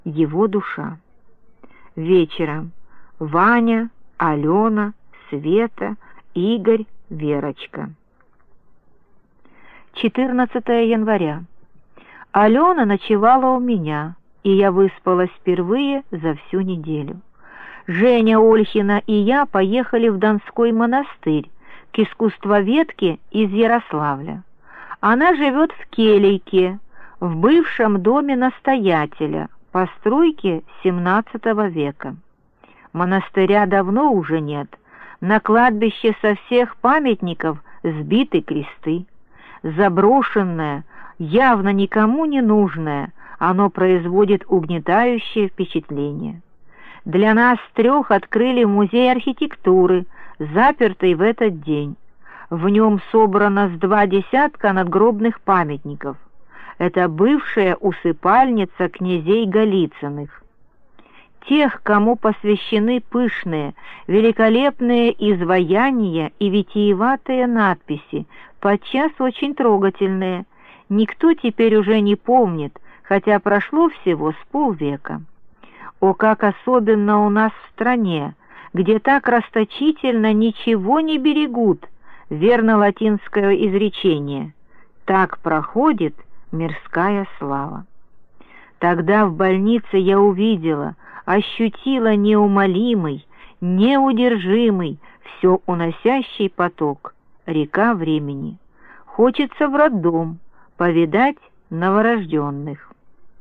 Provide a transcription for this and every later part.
его душа. Вечером Ваня, Алена, Света, Игорь, Верочка. 14 января. Алена ночевала у меня, и я выспалась впервые за всю неделю. Женя Ольхина и я поехали в Донской монастырь к искусствоведке из Ярославля. Она живет в Келейке, в бывшем доме настоятеля, постройки XVII века. Монастыря давно уже нет. На кладбище со всех памятников сбиты кресты. Заброшенное, явно никому не нужное, оно производит угнетающее впечатление. Для нас 3 открыли музей архитектуры, запертый в этот день. В нем собрано с 20 надгробных памятников. Это бывшая усыпальница князей Голицыных. Тех, кому посвящены пышные, великолепные изваяния и витиеватые надписи, подчас очень трогательные, никто теперь уже не помнит, хотя прошло всего с полвека. О, как особенно у нас в стране, где так расточительно ничего не берегут, верно латинское изречение «так проходит мирская слава». Тогда в больнице я увидела, ощутила неумолимый, неудержимый, все уносящий поток, река времени. Хочется в роддом повидать новорожденных.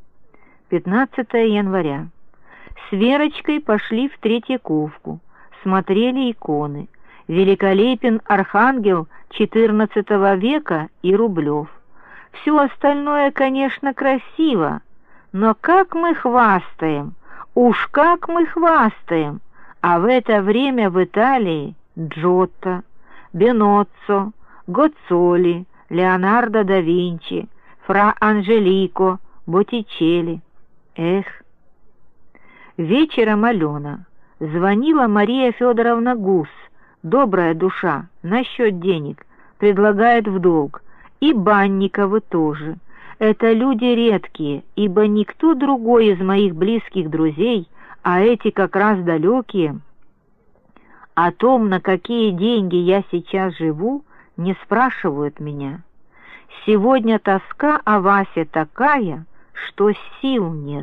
15 января. С Верочкой пошли в Третьяковку, смотрели иконы. Великолепен архангел XIV века и Рублев. Все остальное, конечно, красиво, но как мы хвастаем, уж как мы хвастаем, а в это время в Италии Джотто, Беноццо, Гоццоли, Леонардо да Винчи, Фра Анжелико, Боттичелли. Эх! Вечером Алена. Звонила Мария Федоровна Гус, добрая душа, насчет денег, предлагает в долг. И Банниковы тоже. Это люди редкие, ибо никто другой из моих близких друзей, а эти как раз далекие, о том, на какие деньги я сейчас живу, не спрашивают меня. Сегодня тоска о Васе такая, что сил нет.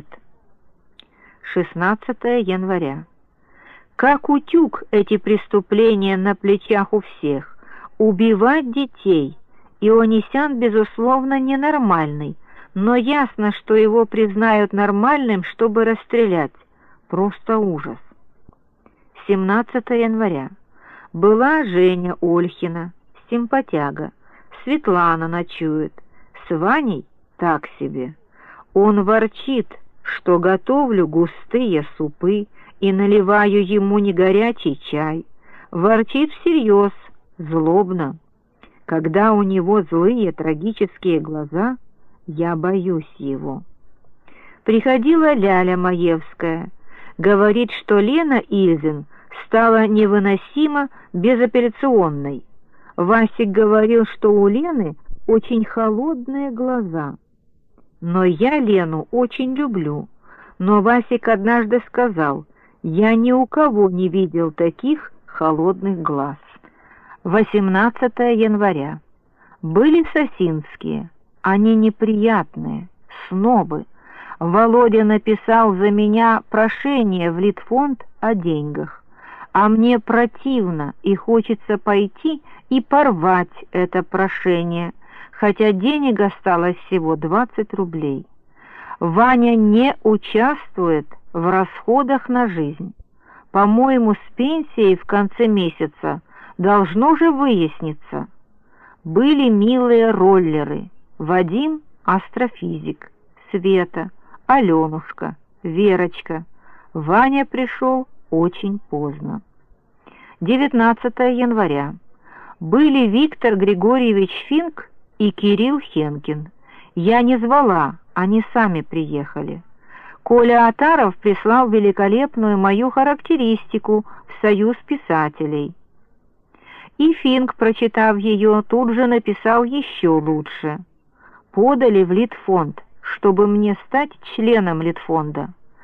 16 января. Как утюг эти преступления на плечах у всех. Убивать детей. Ионисян, безусловно, ненормальный, но ясно, что его признают нормальным, чтобы расстрелять. Просто ужас. 17 января. Была Женя Ольхина, симпатяга. Светлана ночует. С Ваней так себе. Он ворчит, что готовлю густые супы и наливаю ему не горячий чай. Ворчит всерьез, злобно. Когда у него злые трагические глаза, я боюсь его. Приходила Ляля Маевская. Говорит, что Лена Ильзин стала невыносимо безапелляционной. Васик говорил, что у Лены очень холодные глаза. Но я Лену очень люблю. Но Васик однажды сказал, я ни у кого не видел таких холодных глаз. 18 января. Были сосинские. Они неприятные, снобы. Володя написал за меня прошение в Литфонд о деньгах. А мне противно и хочется пойти и порвать это прошение, хотя денег осталось всего 20 рублей. Ваня не участвует в расходах на жизнь. По-моему, с пенсией в конце месяца должно же выясниться. Были милые роллеры. Вадим — астрофизик, Света, Аленушка, Верочка. Ваня пришел очень поздно. 19 января. Были Виктор Григорьевич Финк и Кирилл Хенкин. Я не звала, они сами приехали. Коля Атаров прислал великолепную мою характеристику в Союз писателей. И Финк, прочитав ее, тут же написал еще лучше. Подали в Литфонд, чтобы мне стать членом Литфонда.